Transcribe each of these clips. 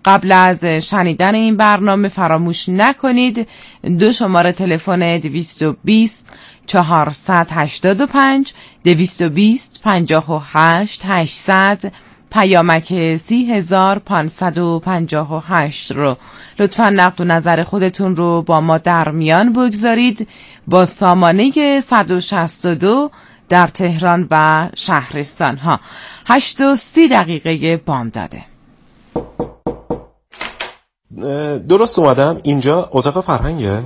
قبل از شنیدن این برنامه فراموش نکنید 2 شماره تلفن 220 485 220 58 800 پیامک 30558 رو لطفاً نقد و نظر خودتون رو با ما در میان بگذارید با سامانه 162 در تهران و شهرستان ها. 8:30 بامداده. درست اومدم؟ اینجا اتاق فرهنگه؟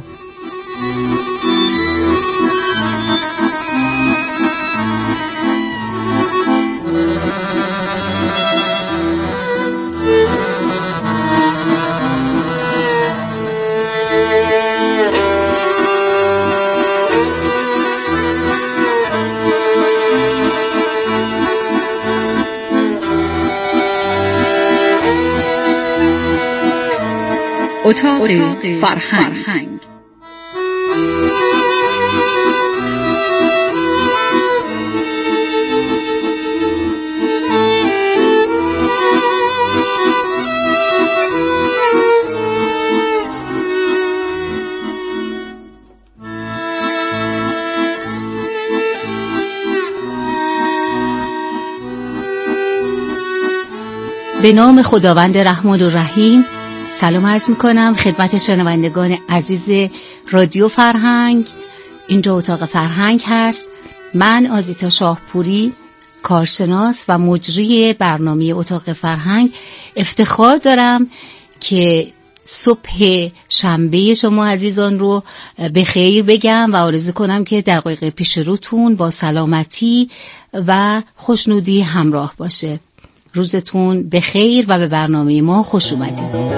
اتاق فرهنگ. به نام خداوند رحیم و رحیم. سلام عرض میکنم خدمت شنوندگان عزیز رادیو فرهنگ. اینجا اتاق فرهنگ هست. من آزیتا شاهپوری، کارشناس و مجری برنامه اتاق فرهنگ، افتخار دارم که صبح شنبه شما عزیزان رو به خیر بگم و آرزو کنم که دقایق پیش روتون با سلامتی و خوشنودی همراه باشه. روزتون به خیر و به برنامه ما خوش اومدید.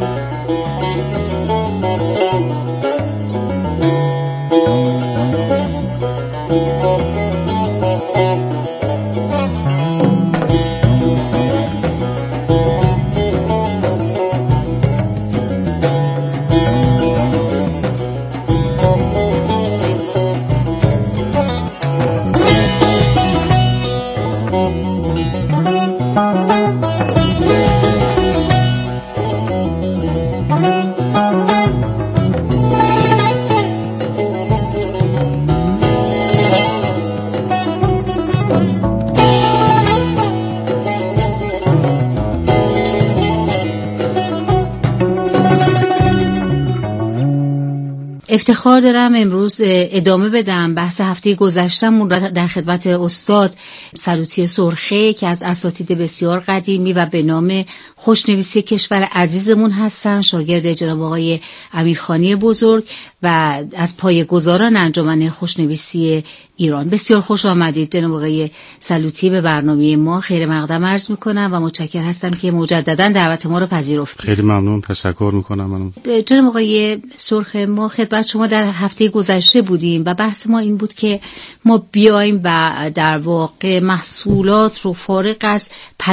افتخار دارم امروز ادامه بدم بحث هفته گذشته‌مون را در خدمت استاد سلوطی سرخه که از اساتید بسیار قدیمی و به نام خوشنویسی کشور عزیزمون هستن، شاگرد جناب آقای امیرخانی بزرگ و از پایه‌گذاران انجمن خوشنویسی ایران. بسیار خوش آمدید جناب آقای سلوطی به برنامه ما. خیر مقدم عرض میکنم و متشکر هستم که مجددا دعوت ما رو پذیرفتید. خیلی ممنون، تشکر میکنم. جناب آقای سرخه، ما خدمت شما در هفته گذشته بودیم و بحث ما این بود که ما بیایم و در واقع محصولات رو فارغ از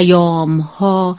پیام‌ها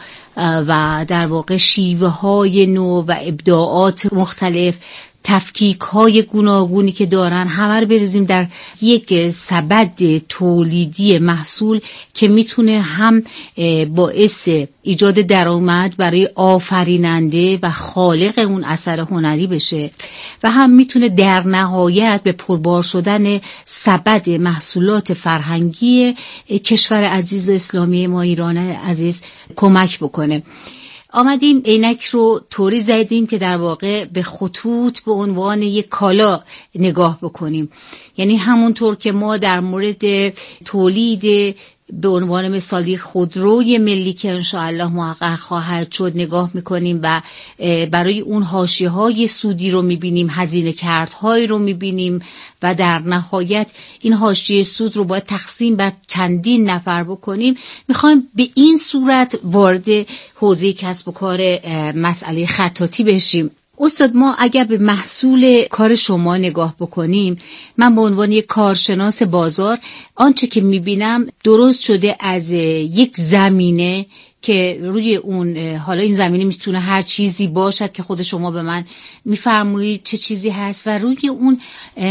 و در واقع شیوه‌های نو و ابداعات مختلف، تفکیک‌های گوناگونی که دارن، همه رو بریزیم در یک سبد تولیدی محصول که میتونه هم باعث ایجاد درآمد برای آفریننده و خالق اون اثر هنری بشه و هم میتونه در نهایت به پربار شدن سبد محصولات فرهنگی کشور عزیز و اسلامی ما ایران عزیز کمک بکنه. آمدیم عینک رو طوری زدیم که در واقع به خطوط به عنوان یک کالا نگاه بکنیم. یعنی همونطور که ما در مورد تولید به عنوان مثالی خودروی ملی که انشاءالله محقق خواهد شد نگاه میکنیم و برای اون حاشیه‌های سودی رو میبینیم، هزینه کردهای رو میبینیم و در نهایت این حاشیه سود رو باید تقسیم بر چندین نفر بکنیم. میخوایم به این صورت وارد حوزه کسب و کار مسئله خطاطی بشیم. استاد، ما اگر به محصول کار شما نگاه بکنیم، من به عنوان یک کارشناس بازار آنچه که میبینم درست شده از یک زمینه که روی اون، حالا این زمینه میتونه هر چیزی باشد که خود شما به من میفرمایید چه چیزی هست و روی اون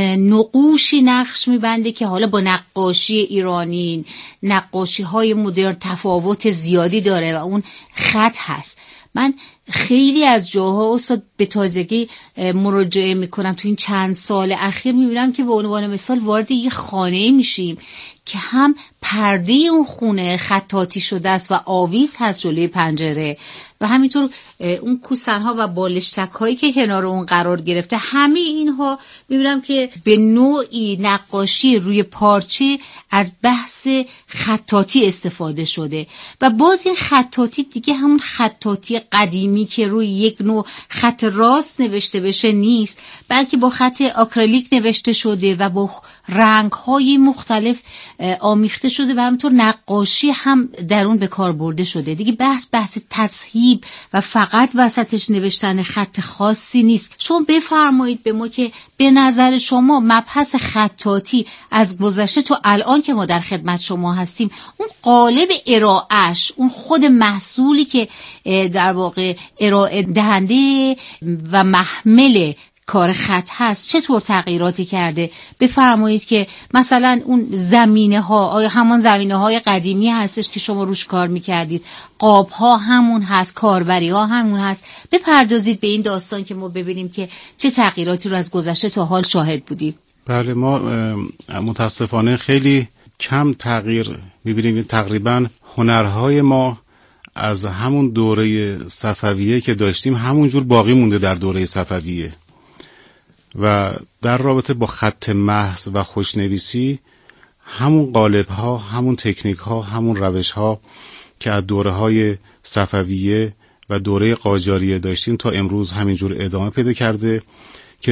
نقوشی نقش میبنده که حالا با نقاشی ایرانی، نقاشی های مدرن تفاوت زیادی داره و اون خط هست. من خیلی از جاها استاد به تازگی مراجعه میکنم، تو این چند سال اخیر میبینم که به عنوان مثال وارد یه خانه میشیم که هم پرده اون خونه خطاطی شده است و آویز هست جلوی پنجره و همینطور اون کوسنها و بالشتک هایی که کنار اون قرار گرفته، همه اینها میبینم که به نوعی نقاشی روی پارچه از بحث خطاطی استفاده شده و باز این خطاطی دیگه همون خطاطی قدیمی که روی یک نوع خط راست نوشته بشه نیست، بلکه با خط آکریلیک نوشته شده و با رنگ‌های مختلف آمیخته شده و همینطور نقاشی هم در اون به کار برده شده. دیگه بحث تذهیب و فقط وسطش نوشتن خط خاصی نیست. شما بفرمایید به ما که به نظر شما مبحث خطاطی از گذشته تا الان که ما در خدمت شما هستیم، اون قالب ارائهش، اون خود محصولی که در واقع ارائه دهنده و محمل کار خط هست چطور تغییراتی کرده؟ بفرمایید که مثلا اون زمینه ها آیا همان زمینه های قدیمی هستش که شما روش کار میکردید؟ قاب ها همون هست؟ کاربری ها همون هست؟ بپردازید به این داستان که ما ببینیم که چه تغییراتی رو از گذشته تا حال شاهد بودیم. بله، ما متاسفانه خیلی کم تغییر میبینیم. تقریبا هنرهای ما از همون دوره صفویه که داشتیم همونجور باقی مونده در دوره صفویه و در رابطه با خط محض و خوشنویسی همون قالب ها، همون تکنیک ها، همون روش ها که از دوره های صفویه و دوره قاجاریه داشتیم تا امروز همینجور ادامه پیدا کرده که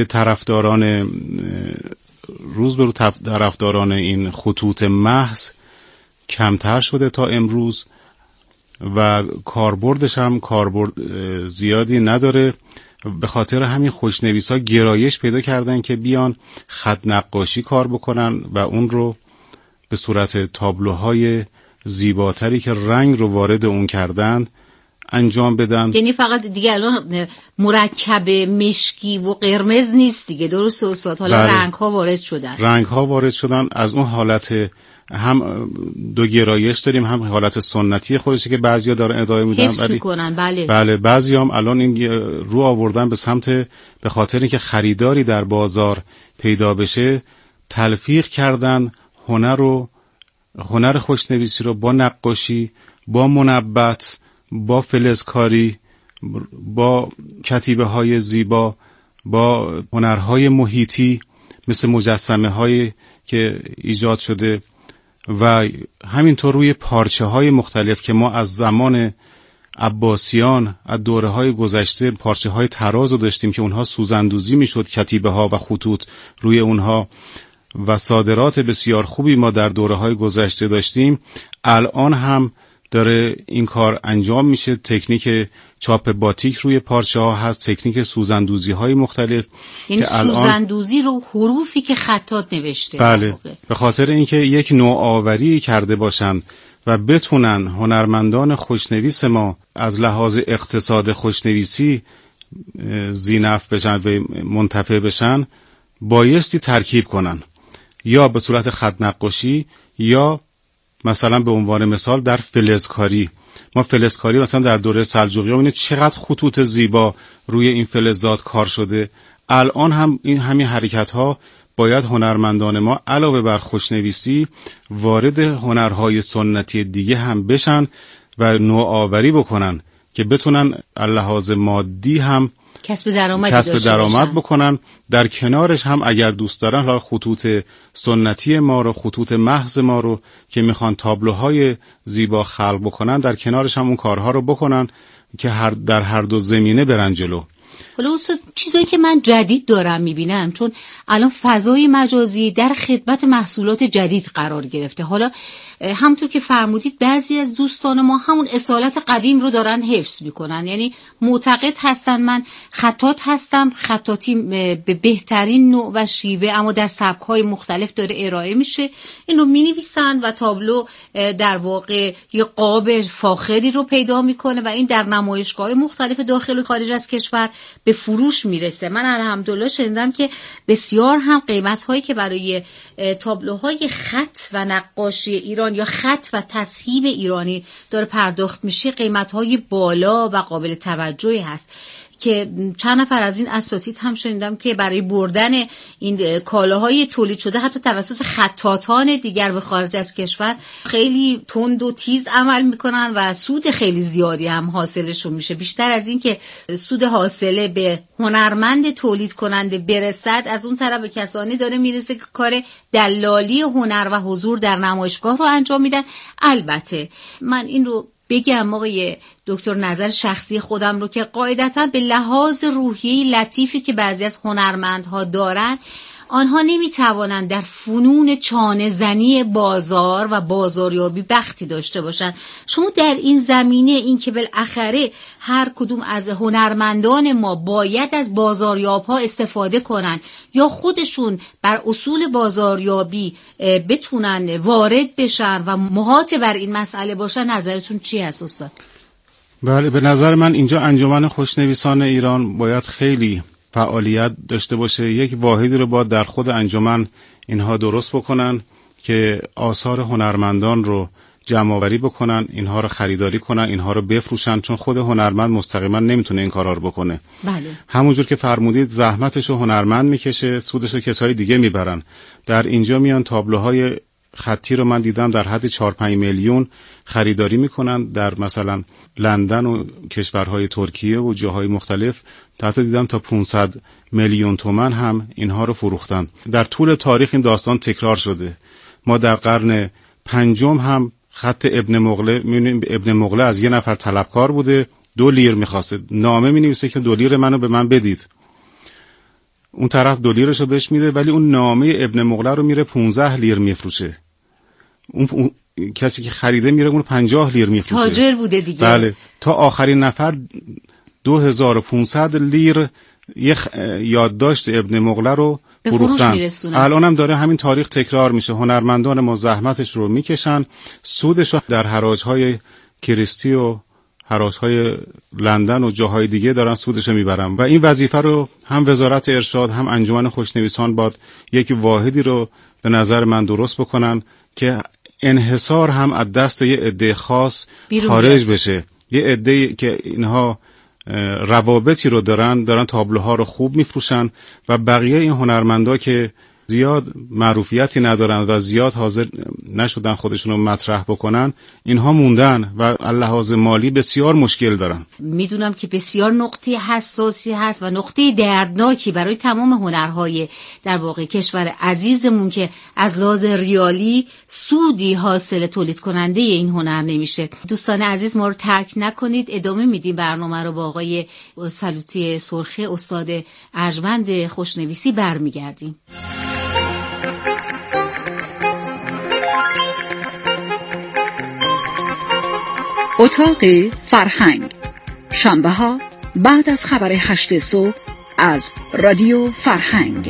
روز به روز طرفداران این خطوط محض کمتر شده تا امروز و کاربردش هم کاربرد زیادی نداره. به خاطر همین خوشنویس ها گرایش پیدا کردن که بیان خط نقاشی کار بکنن و اون رو به صورت تابلوهای زیباتری که رنگ رو وارد اون کردن انجام بدن. یعنی فقط دیگه الان مرکب مشکی و قرمز نیست دیگه، درست استاد؟ حالا رنگ ها وارد شدن. از اون حالت هم دو گرایش داریم، هم حالت سنتی خودشه که بعضیا دارن ادامه میدن حفظ میکنن. بله بعضیا هم الان این رو آوردن به سمت، به خاطر اینکه خریداری در بازار پیدا بشه، تلفیق کردن هنر خوشنویسی رو با نقاشی، با منبت، با فلزکاری، با کتیبه های زیبا، با هنرهای محیطی مثل مجسمه هایی که ایجاد شده و همینطور روی پارچه های مختلف که ما از زمان عباسیان از دوره های گذشته پارچه های طراز رو داشتیم که اونها سوزندوزی میشد، کتیبه ها و خطوط روی اونها و صادرات بسیار خوبی ما در دوره های گذشته داشتیم. الان هم داره این کار انجام میشه. تکنیک چاپ باتیک روی پارچه ها هست، تکنیک سوزندوزی های مختلف، یعنی سوزندوزی رو حروفی که خطاط نوشته. بله، به خاطر اینکه یک نوآوری کرده باشن و بتونن هنرمندان خوشنویس ما از لحاظ اقتصاد خوشنویسی ذینفع بشن و منتفع بشن، بایستی ترکیب کنن، یا به صورت خط نقاشی یا مثلا به عنوان مثال در فلزکاری. ما فلزکاری مثلا در دوره سلجوقیان ببینید چقدر خطوط زیبا روی این فلزات کار شده. الان هم همین حرکت ها باید هنرمندان ما علاوه بر خوشنویسی وارد هنرهای سنتی دیگه هم بشن و نوآوری بکنن که بتونن لحاظ مادی هم کسب درآمد بکنن. در کنارش هم اگر دوست دارن خطوط سنتی ما رو، خطوط محض ما رو که میخوان تابلوهای زیبا خلق بکنن، در کنارش هم اون کارها رو بکنن که در هر دو زمینه برن جلو. حالا چیزایی که من جدید دارم میبینم، چون الان فضای مجازی در خدمت محصولات جدید قرار گرفته. حالا همونطور که فرمودید بعضی از دوستان ما همون اصالت قدیم رو دارن حفظ میکنن، یعنی معتقد هستن من خطاط هستم، خطاطی به بهترین نوع و شیوه اما در سبک‌های مختلف داره ارائه میشه، اینو مینویسن و تابلو در واقع یه قاب فاخری رو پیدا میکنه و این در نمایشگاه مختلف داخل و خارج از کشور به فروش میرسه. من الحمدلله شنیدم که بسیار هم قیمت‌هایی که برای تابلوهای خط و نقاشی ایرانی ایران یا خط و تصهیب ایرانی داره پرداخت میشه قیمت‌های بالا و قابل توجهی هست که چند نفر از این اساتید هم شنیدم که برای بردن این کالاهای تولید شده حتی توسط خطاطان دیگر به خارج از کشور خیلی تند و تیز عمل میکنن و سود خیلی زیادی هم حاصلشون میشه. بیشتر از این که سود حاصله به هنرمند تولید کننده برسد، از اون طرف به کسانی داره میرسه که کار دلالی هنر و حضور در نمایشگاه رو انجام میدن. البته من این رو بگم آقای دکتر، نظر شخصی خودم رو که قاعدتا به لحاظ روحیه لطیفی که بعضی از هنرمندها دارن، آنها نمیتوانند در فنون چانه زنی بازار و بازاریابی بختی داشته باشند. شما در این زمینه این که بالاخره هر کدوم از هنرمندان ما باید از بازاریاب‌ها استفاده کنن یا خودشون بر اصول بازاریابی بتونن وارد بشن و محاط بر این مسئله باشن، نظرتون چی هست استاد؟ بله، به نظر من اینجا انجمن خوشنویسان ایران باید خیلی فعالیت داشته باشه. یک واحدی رو باید در خود انجمن اینها درست بکنن که آثار هنرمندان رو جمع آوری بکنن، اینها رو خریداری کنن، اینها رو بفروشن، چون خود هنرمند مستقیما نمیتونه این کارا رو بکنه. بله. همونجور که فرمودید زحمتش رو هنرمند میکشه، سودش رو کسای دیگه میبرن. در اینجا میان تابلوهای خطی رو من دیدم در حد 4-5 میلیون خریداری میکنن در مثلا لندن و کشورهای ترکیه و جاهای مختلف. حتی دیدم تا 500 میلیون تومان هم اینها رو فروختن. در طول تاریخ این داستان تکرار شده. ما در قرن 5 هم خط ابن مغله می‌بینیم. ابن مغله از یه نفر طلبکار بوده، 2 لیر میخواسته، نامه مینویسه که 2 لیر منو به من بدید. اون طرف 2 لیرشو بهش میده، ولی اون نامه ابن مغله رو میره 15 لیر میفروشه. اون کسی که خریده میره اون 50 لیر میفروشه. تاجر بوده دیگه. بله، تا آخرین نفر 2500 لیر یادداشت ابن مغله رو فروختن. الان هم داره همین تاریخ تکرار میشه. هنرمندان ما زحمتش رو میکشن، سودش رو در حراجهای کریستی و حراجهای لندن و جاهای دیگه دارن سودش رو میبرن و این وظیفه رو هم وزارت ارشاد هم انجمن خوشنویسان باید یک واحدی رو به نظر من درست بکنن که انحصار هم از دست یه عده خاص خارج بشه. یه عده که اینها روابطی رو دارن تابلوها رو خوب میفروشن و بقیه این هنرمندا که زیاد معروفیتی ندارن و زیاد حاضر نشدن خودشون رو مطرح بکنن، اینها موندن و لحاظ مالی بسیار مشکل دارن. میدونم که بسیار نقطه حساسی هست و نقطه دردناکی برای تمام هنرهای در واقع کشور عزیزمون که از لحاظ ریالی سودی حاصل تولید کننده این هنر نمیشه. دوستان عزیز، ما رو ترک نکنید، ادامه میدیم برنامه رو با آقای سلوطی سرخه، استاد ارجمند خوشنویسی برمیگردیم. اتاق فرهنگ، شنبه ها بعد از خبر 8 صبح از رادیو فرهنگ.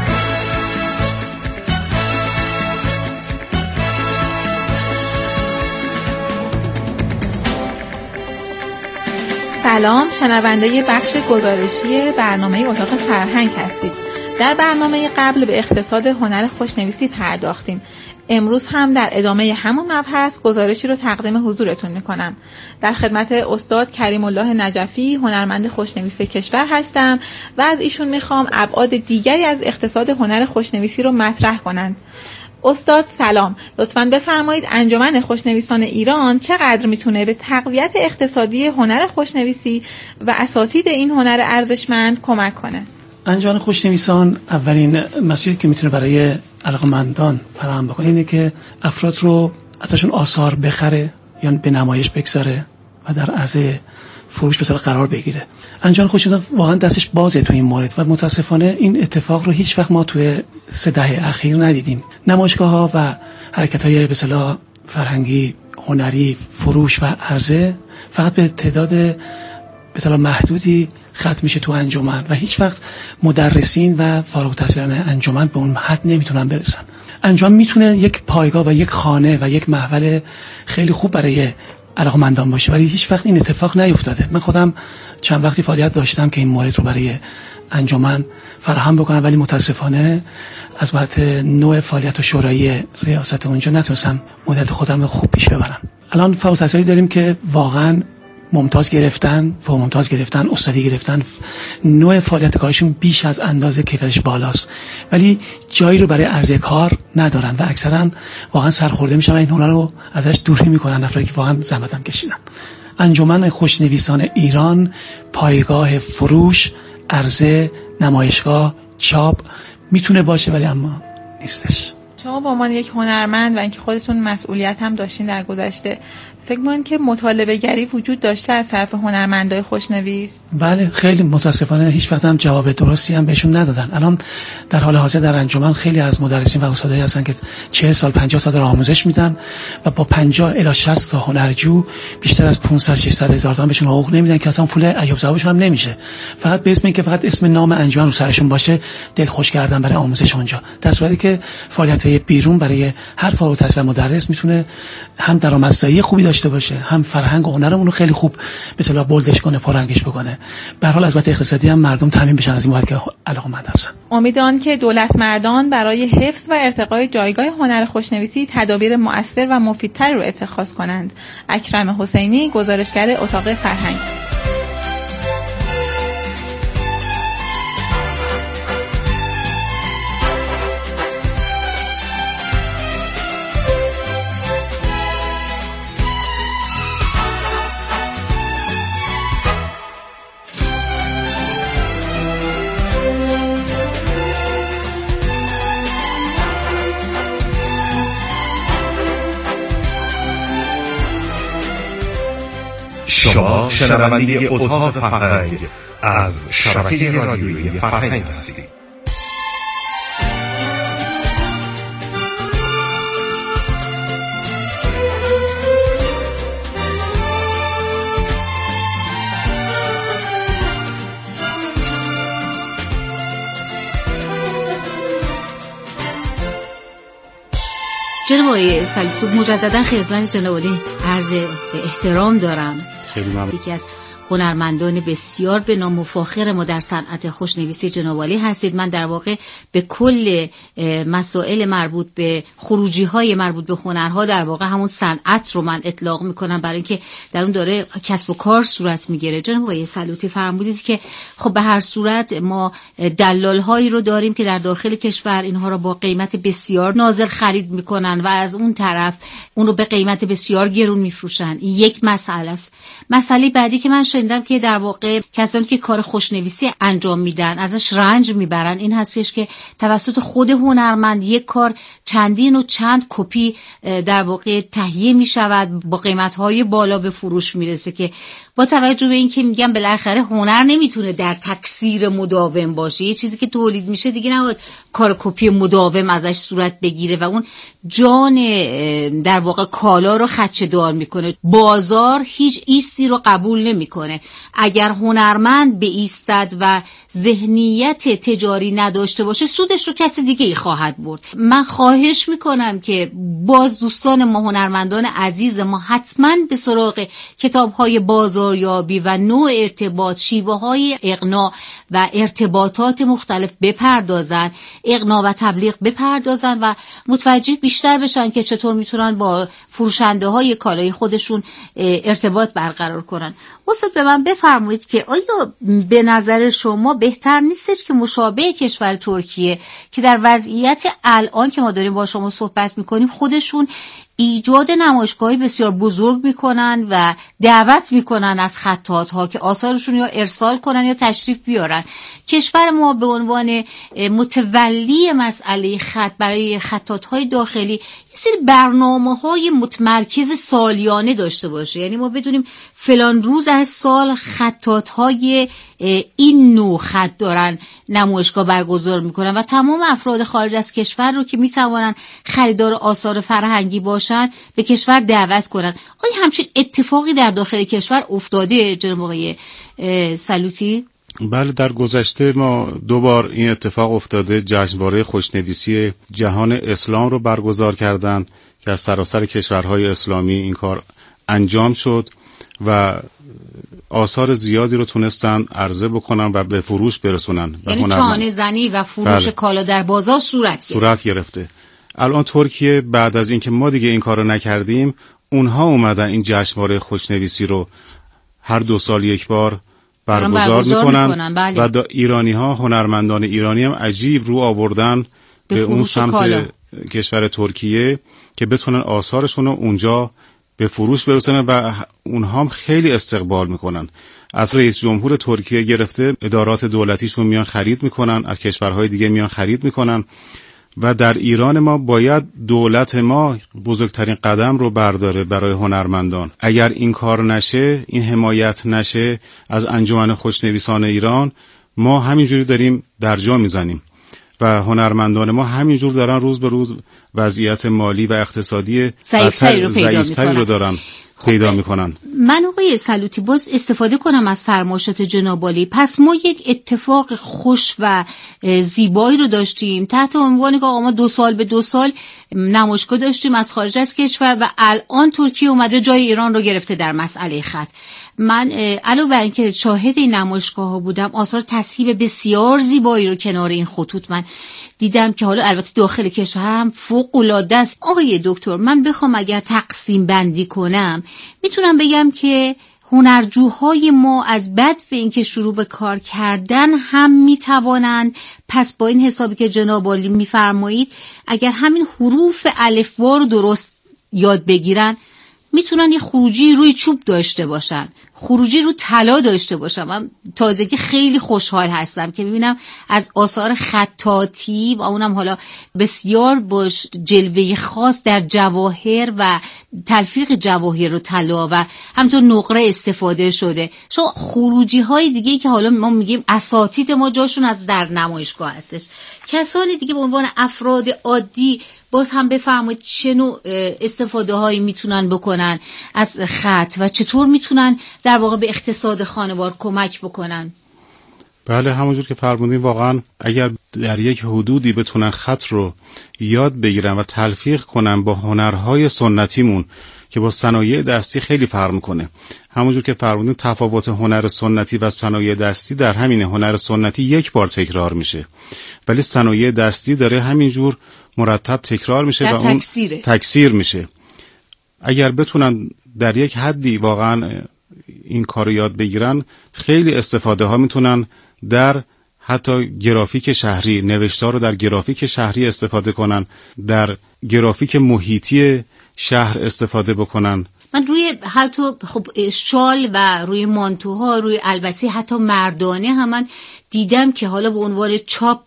سلام، شنونده بخش گزارشی برنامه اتاق فرهنگ هستید. در برنامه قبل به اقتصاد هنر خوشنویسی پرداختیم. امروز هم در ادامه همون مبحث گزارشی رو تقدیم حضورتون میکنم. در خدمت استاد کریم الله نجفی، هنرمند خوشنویس کشور هستم و از ایشون میخوام ابعاد دیگری از اقتصاد هنر خوشنویسی رو مطرح کنند. استاد سلام، لطفاً بفرمایید انجمن خوشنویسان ایران چقدر میتونه به تقویت اقتصادی هنر خوشنویسی و اساتید این هنر ارزشمند کمک کنه؟ انجمن خوشنویسان اولین مسیری که میتونه برای علاقه‌مندان فراهم بکنه اینه که افراد رو ازشون آثار بخره یا به نمایش بگذاره و در عرضه فروش به طور قرار بگیره. انجمن خوشنویسان واقعا دستش بازه تو این مورد و متاسفانه این اتفاق رو هیچ وقت ما توی 3 دهه اخیر ندیدیم. نمایشگاه‌ها و حرکت‌های به اصطلاح فرهنگی، هنری، فروش و عرضه فقط به تعداد به اصطلاح محدودی ختم میشه تو انجمن و هیچ وقت مدرسین و فارغ التحصیلان انجمن به اون حد نمیتونن برسن. انجمن میتونه یک پایگاه و یک خانه و یک محول خیلی خوب برای علاقه‌مندان باشه، ولی هیچ وقت این اتفاق نیفتاده. من خودم چند وقتی فعالیت داشتم که این مورد رو برای انجمن فراهم بکنم، ولی متاسفانه از بابت نوع فعالیت و شورای ریاست اونجا نتونستم مدت خودم رو خوب پیش ببرم. الان فعال تحصیلی داریم که واقعا ممتاز گرفتن، فوق ممتاز گرفتن، استادی گرفتن، نوع فعالیت کارشون بیش از اندازه کیفیتش بالاست، ولی جایی رو برای عرضه کار ندارن و اکثرا واقعا سرخورده میشن و این هنر رو ازش دوری میکنن افرادی که واقعا زحمتم کشیدن. انجمن خوشنویسان ایران پایگاه فروش، عرضه، نمایشگاه، چاپ میتونه باشه ولی اما نیستش. شما به عنوان یک هنرمند و اینکه خودتون مسئولیت هم داشتین در گذشته، فکر می‌کنید که مطالبه گری وجود داشته از طرف هنرمندای خوشنویس؟ بله، خیلی متاسفانه هیچ وقت هم جواب درستی هم بهشون ندادن. الان در حال حاضر در انجمن خیلی از مدرسین و استادایی هستن که 40 سال 50 سال آموزش میدن و با 50 الی 60 تا هنرجو بیشتر از 500 600 هزار تومان بهشون حقوق نمیدن که اصلا پول ایوب ثوابشون هم نمیشه. فقط به اسم اینکه فقط اسم نام انجمن رو سرشون باشه دل خوش کردن برای آموزش اونجا، در صورتی که فعالیت‌های بیرون برای هر فارغ التحصیل مدرس میتونه هم درآمدزایی خوبی داشته باشه، هم فرهنگ و هنرمون رو خیلی خوب به اصطلاح بولدش کنه، پررنگش بکنه. به هر حال از بابت اقتصادی هم مردم تامین بشن از این موارد که علاقه‌مند هستن. امیدوارم که دولت مردان برای حفظ و ارتقای جایگاه هنر خوشنویسی تدابیر مؤثر و مفیدتر رو اتخاذ کنند. اکرم حسینی، گزارشگر اتاق فرهنگ. شما شنونده اتاق فرهنگ از شبکه رادیویی فرهنگ هستید. جناب آقای سلیسو، مجددا خدمت جناب عالی عرض احترام دارم. خیلی ممنون. یکی از هنرمندان بسیار به نام و فاخر ما در صنعت خوشنویسی جناب عالی هستید. من در واقع به کل مسائل مربوط به خروجی‌های مربوط به هنرها در واقع همون صنعت رو من اطلاق میکنم، برای اینکه در اون داره کسب و کار صورت میگیره. جناب آقای سلوطی فرمودید که خب به هر صورت ما دلال‌هایی رو داریم که در داخل کشور اینها رو با قیمت بسیار نازل خرید میکنن و از اون طرف اون رو به قیمت بسیار گرون میفروشن. این یک مسئله است. مسئله بعدی که من شنیدم که در واقع کسانی که کار خوشنویسی انجام میدن ازش رنج میبرن این هستش که توسط خود هنرمند یک کار چندین و چند کپی در واقع تهیه میشود، با قیمت‌های بالا به فروش میرسه که با توجه به این که میگم بالاخره هنر نمیتونه در تکثیر مداوم باشه. یه چیزی که تولید میشه دیگه نباید کار کپی مداوم ازش صورت بگیره و اون جان در واقع کالا رو خدشه‌دار میکنه. بازار هیچ ایستی رو قبول نمیکنه. اگر هنرمند به ایستد و ذهنیت تجاری نداشته باشه سودش رو کسی دیگه ای خواهد برد. من خواهش میکنم که باز دوستان ما هنرمندان عزیز ما حتما به سراغ کتاب‌های بازاریابی و نوع ارتباط، شیوه‌های اقناع و ارتباطات مختلف بپردازن، اقناع و تبلیغ بپردازن و متوجه بیشتر بشن که چطور میتونن با فروشنده‌های کالای خودشون ارتباط برقرار کنن. استاد به من بفرمایید که آیا به نظر شما بهتر نیستش که مشابه کشور ترکیه که در وضعیت الان که ما داریم با شما صحبت میکنیم خودشون ایجاد نمایشگاهی بسیار بزرگ میکنن و دعوت میکنن از خطاط‌ها که آثارشون یا ارسال کنن یا تشریف بیارن. کشور ما به عنوان متولی مسئله خط برای خطاط‌های داخلی یه سری برنامه‌های متمرکز سالیانه داشته باشه، یعنی ما بدونیم فلان روز از سال خطاط‌های این نوع خط دارن نمایشگاه برگزار میکنن و تمام افراد خارج از کشور رو که میتوانن خریدار آثار فرهنگی باشن به کشور دعوت کنن. آیا همچین اتفاقی در داخل کشور افتاده جناب آقای سلوطی؟ بله، در گذشته ما 2 بار این اتفاق افتاده. جشنواره خوشنویسی جهان اسلام رو برگزار کردند که از سراسر کشورهای اسلامی این کار انجام شد و آثار زیادی رو تونستن عرضه بکنن و به فروش برسونن. یعنی چانه زنی و فروش کالا در بازار صورت گرفته. الان ترکیه بعد از اینکه ما دیگه این کارو نکردیم، اونها اومدن این جشنواره خوشنویسی رو هر 2 سال یک بار برگزار میکنن. بله. و ایرانی ها، هنرمندان ایرانی هم عجیب رو آوردن به اون سمت کالا. کشور ترکیه که بتونن آثارشون رو اونجا به فروش برسونن و اونها هم خیلی استقبال میکنن. از رئیس جمهور ترکیه گرفته ادارات دولتیشون میان خرید میکنن، از کشورهای دیگه میان خرید میکنن و در ایران ما باید دولت ما بزرگترین قدم رو برداره برای هنرمندان. اگر این کار نشه، این حمایت نشه از انجمن خوشنویسان ایران، ما همینجوری داریم درجا میزنیم و هنرمندان ما همینجور دارن روز به روز وضعیت مالی و اقتصادی ضعیفتری رو دارن پیدا میکنن. من آقای سلوطی باز استفاده کنم از فرمایشات جناب عالی. پس ما یک اتفاق خوش و زیبایی رو داشتیم تحت عنوانی که آقا ما 2 سال به 2 سال نمایشگاه داشتیم از خارج از کشور و الان ترکیه اومده جای ایران رو گرفته در مسئله خط. من علاوه بر اینکه شاهد این نمایشگاه ها بودم، آثار تصویب بسیار زیبایی رو کنار این خطوط من دیدم که حالا البته داخل کشور هم فوق العاده است. آقای دکتر، من بخوام اگر تقسیم بندی کنم میتونم بگم که هنرجوهای ما از بدو اینکه شروع به کار کردن هم میتوانند، پس با این حسابی که جناب عالی میفرمایید اگر همین حروف الفبا رو درست یاد بگیرن میتونن یه خروجی روی چوب داشته باشن، خروجی رو طلا داشته باشم. من تازگی خیلی خوشحال هستم که ببینم از آثار خطاطی و اونم حالا بسیار باش جلوه خاص در جواهر و تلفیق جواهر و طلا و همینطور نقره استفاده شده. شما خروجی های دیگه که حالا ما میگیم اساتید ما جاشون از در نمایشگاه هستش، کسانی دیگه به عنوان افراد عادی باز هم بفرمایید چه نوع استفاده هایی میتونن بکنن از خط و چطور میتونن در واقع به اقتصاد خانوار کمک بکنن؟ بله، همونجور که فرمودین واقعا اگر در یک حدودی بتونن خط رو یاد بگیرن و تلفیق کنن با هنرهای سنتیمون که با صنایع دستی خیلی فرق میکنه. همونجور که فرمودین تفاوت هنر سنتی و صنایع دستی در همینه. هنر سنتی یک بار تکرار میشه ولی صنایع دستی داره همینجور مرتب تکرار میشه و اون تکثیر میشه. اگر بتونن در یک حدی واقعا این کارو یاد بگیرن، خیلی استفاده ها میتونن در حتی گرافیک شهری، نوشتار رو در گرافیک شهری استفاده کنن، در گرافیک محیطی شهر استفاده بکنن. من روی حتی خب شال و روی مانتوها، روی البسی حتی مردانه هم من دیدم که حالا به عنوان چاپ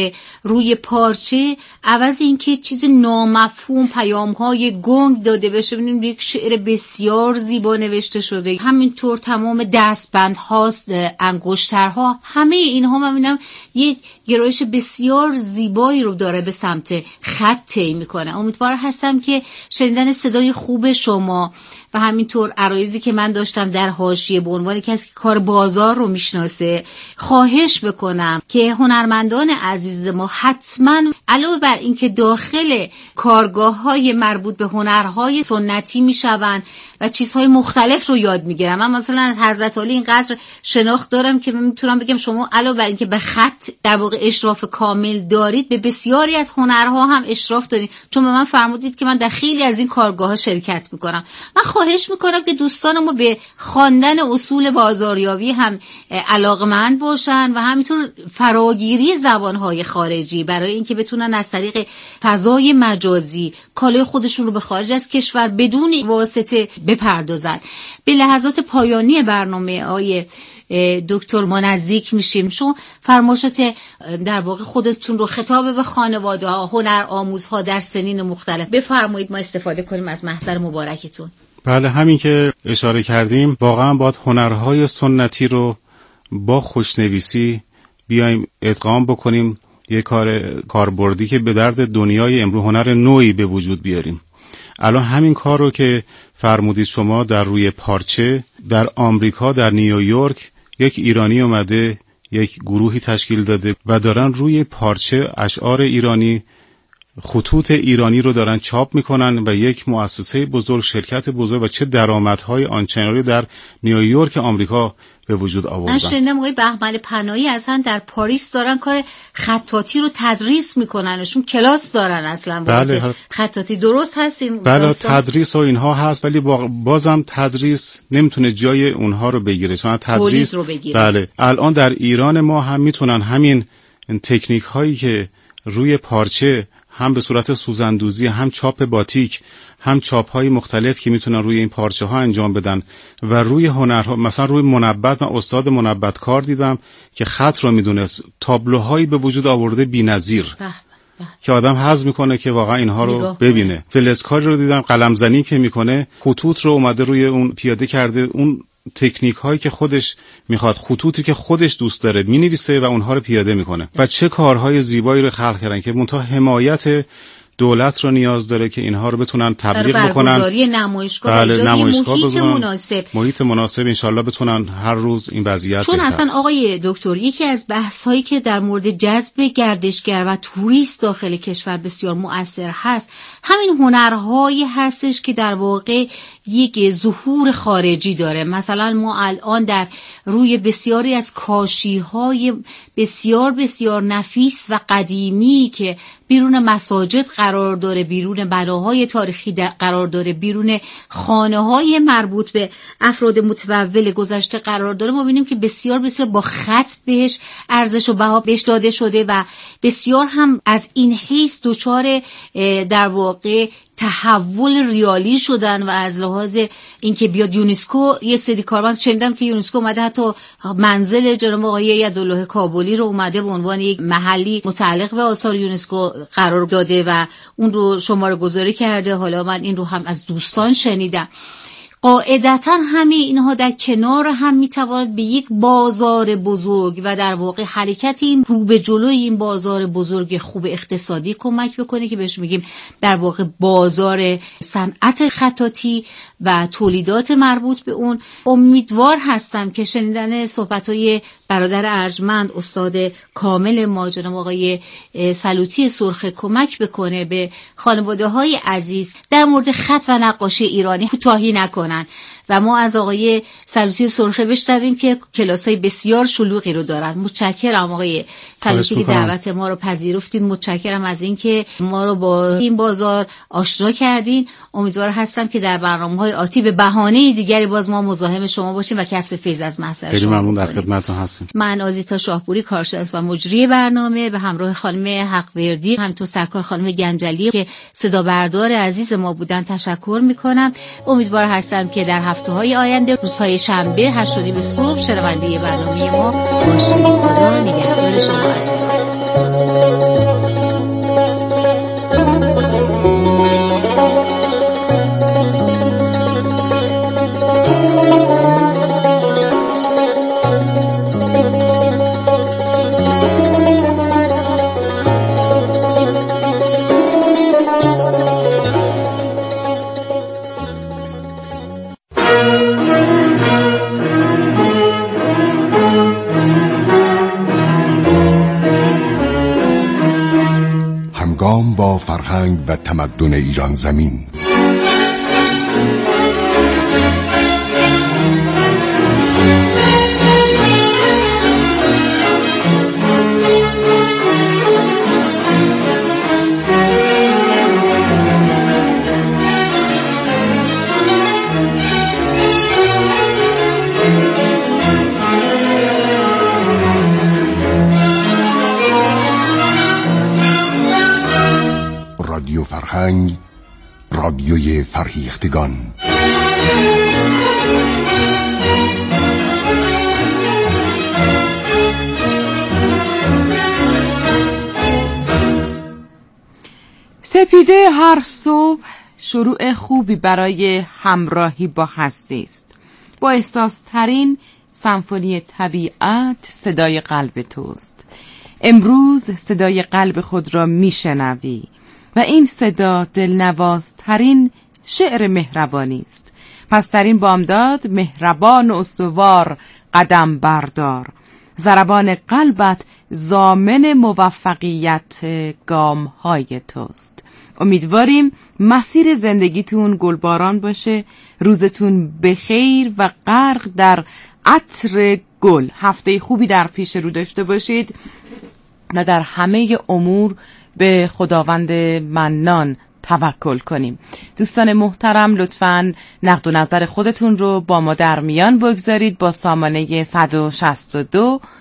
روی پارچه عوض اینکه چیز نامفهوم پیام‌های گنگ داده بشه، ببینیم یک شعر بسیار زیبا نوشته شده. همینطور تمام دستبندها، انگشترها، همه اینها من می‌بینم یک گرایش بسیار زیبایی رو داره به سمت خط طی می‌کنه. امیدوار هستم که شنیدن صدای خوب شما و همینطور عرایزی که من داشتم در حاشیه به عنوان کسی که کار بازار رو میشناسه خواهش بکنم که هنرمندان عزیز ما حتما علاوه بر اینکه داخل کارگاه‌های مربوط به هنرهای سنتی میشوند و چیزهای مختلف رو یاد میگیرم. من مثلا از حضرت علی اینقدر شناخت دارم که میتونم بگم شما علاوه بر اینکه به خط در واقع اشراف کامل دارید، به بسیاری از هنرها هم اشراف دارید، چون به من فرمودید که من در خیلی از این کارگاه‌ها شرکت میکنم. من خواهش میکنم که دوستان ما به خواندن اصول بازاریابی هم علاقمند باشن و همینطور فراگیری زبانهای خارجی برای اینکه بتونن از طریق فضای مجازی کالای خودشون رو به خارج از کشور بدون واسطه بپردازن. به لحظات پایانی برنامه آقای دکتر ما نزدیک میشیم. شما فرمایشات در واقع خودتون رو خطاب به خانواده ها، هنر آموزها در سنین مختلف بفرمایید، ما استفاده کنیم از محضر مبارکتون. بله، همین که اشاره کردیم واقعا باید هنرهای سنتی رو با خوشنویسی بیایم ادغام بکنیم، یه کاربردی که به درد دنیای امروز هنر نوعی به وجود بیاریم. الان همین کار رو که فرمودید شما در روی پارچه در آمریکا، در نیویورک یک ایرانی اومده، یک گروهی تشکیل داده و دارن روی پارچه اشعار ایرانی خطوط ایرانی رو دارن چاپ میکنن و یک مؤسسه بزرگ، شرکت بزرگ و چه درآمدهای آنچنانی در نیویورک آمریکا به وجود آوردن. من شنیدم آقای بهمن پناهی اصلا در پاریس دارن کار خطاطی رو تدریس میکننشون، کلاس دارن اصلا. بله خطاطی درست هست این بله داستان؟ تدریس و اینها هست، ولی بازم تدریس نمیتونه جای اونها رو بگیره، چون تدریس رو بگیره. بله الان در ایران ما هم میتونن همین تکنیک هایی که روی پارچه هم به صورت سوزندوزی، هم چاپ باتیک، هم چاپ های مختلف که میتونن روی این پارچه ها انجام بدن و روی هنرها، مثلا روی منبت، من استاد منبت کار دیدم که خط رو میدونست، تابلوهایی به وجود آورده بی‌نظیر که آدم حظ میکنه که واقعا اینها رو ببینه. فلزکاری رو دیدم قلم زنی که میکنه، خطوط رو اومده روی اون پیاده کرده، اون تکنیک هایی که خودش میخواد، خطوطی که خودش دوست داره مینویسه و اونها رو پیاده میکنه و چه کارهای زیبایی رو خلق کردن که منتها حمایت دولت رو نیاز داره که اینها رو بتونن تبلیغ بکنن. برگزاری نمایشگاه، ایجاد محیط مناسب انشالله بتونن هر روز این وضعیت چون اصلا آقای دکتر یکی از بحث‌هایی که در مورد جذب گردشگر و توریست داخل کشور بسیار مؤثر هست همین هنرهایی هستش که در واقع یک ظهور خارجی داره. مثلا ما الان در روی بسیاری از کاشی‌های بسیار بسیار نفیس و قدیمی که بیرون مساجد قرار داره، بیرون بناهای تاریخی قرار داره، بیرون خانه‌های مربوط به افراد متحول گذشته قرار داره، ما ببینیم که بسیار بسیار با خط بهش ارزش و بها بهش داده شده و بسیار هم از این حیث دچار در واقع تحول ریالی شدن و از لحاظ اینکه بیاد یونسکو یه سری کارمند شنیدم که یونسکو اومده حتی منزل جناب آقای یدالله کابلی رو اومده به عنوان یک محلی متعلق به آثار یونسکو قرار داده و اون رو شماره گذاری کرده. حالا من این رو هم از دوستان شنیدم. قاعدتا همه اینها در کنار هم میتواند به یک بازار بزرگ و در واقع حرکت این رو به جلوی این بازار بزرگ خوب اقتصادی کمک بکنه که بهش میگیم در واقع بازار صنعت خطاطی و تولیدات مربوط به اون. امیدوار هستم که شنیدن صحبت‌های برادر ارجمند استاد کامل ما جناب آقای سلوطی سرخ کمک بکنه به خانواده‌های عزیز در مورد خط و نقاشی ایرانی کوتاهی نکنن و ما از آقای سلوطی سرخه بشنویم که کلاس‌های بسیار شلوغی رو دارن. متشکرم آقای سلوطی که دعوت ما رو پذیرفتین. متشکرم از اینکه ما رو با این بازار آشنا کردین. امیدوار هستم که در برنامه‌های آتی به بهانه دیگری باز ما مزاحم شما باشیم و کسب فیض از محضر شما. خیلی ممنون، در خدمتتون هستم. من آزیتا شاهپوری کارشناس و مجری برنامه به همراه خانم حقوردی، همینطور سرکار خانم گنجلی که صدا بردار عزیز ما بودن تشکر میکنم. امیدوار هستم که در هفته‌های آینده روزهای شنبه 8:30 صبح شنونده برنامه ما باشید. خدا نگهدار شما عزیزان. با فرهنگ و تمدن ایران زمین. رادیو فرهنگ، رادیوی فرهیختگان. سپیده هر صبح شروع خوبی برای همراهی با هستی است. با احساس ترین سمفونی طبیعت صدای قلب توست. امروز صدای قلب خود را میشنوی و این صدا دلنوازترین شعر مهربانی است. پس در این بامداد مهربان و استوار قدم بردار. ضربان قلبت ضامن موفقیت گام های توست. امیدواریم مسیر زندگیتون گلباران باشه، روزتون بخیر و غرق در عطر گل. هفته خوبی در پیش رو داشته باشید و در همه امور به خداوند منان توکل کنیم. دوستان محترم، لطفاً نقد و نظر خودتون رو با ما در میان بگذارید با سامانه 162